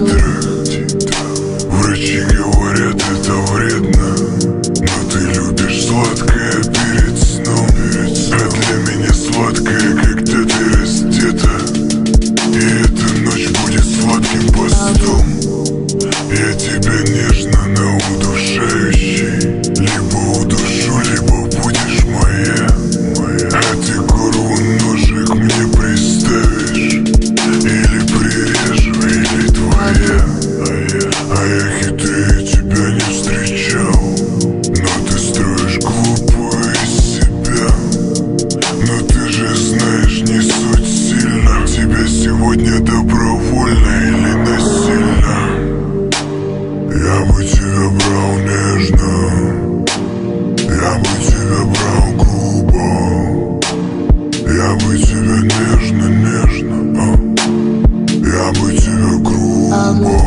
титрах. Врачи говорят, это вредно, но ты любишь сладкое перед сном. А для меня сладкое, когда ты раздета, и эта ночь будет сладким постом. Я тебя нежно, но удушающий. Либо удушу, либо будешь моя. А ты горлу ножик мне приставишь, или прирежу, или твоя. А я хитрее тебя не встречал, но ты строишь глупую из себя. Но ты же знаешь, не суть сильно. Тебя сегодня добровольно или насильно. Я бы тебя брал нежно, я бы тебя брал грубо, я бы тебя нежно, нежно, я бы тебя грубо,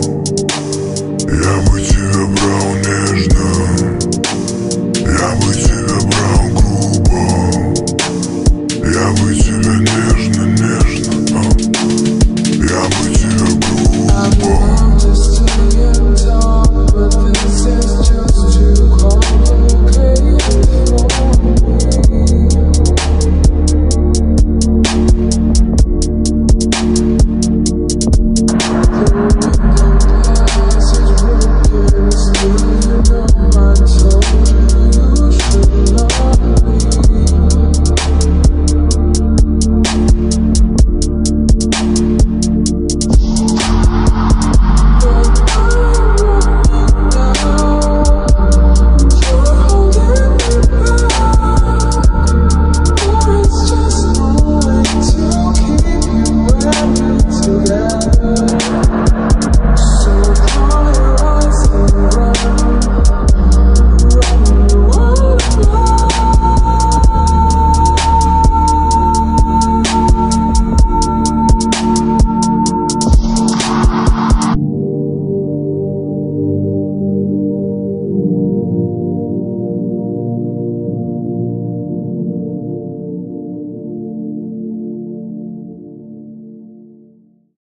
я бы тебя брал нежно, я бы тебя брал грубо, я бы тебя нежно, нежно, я бы тебя грубо. But this is just too complicated for me.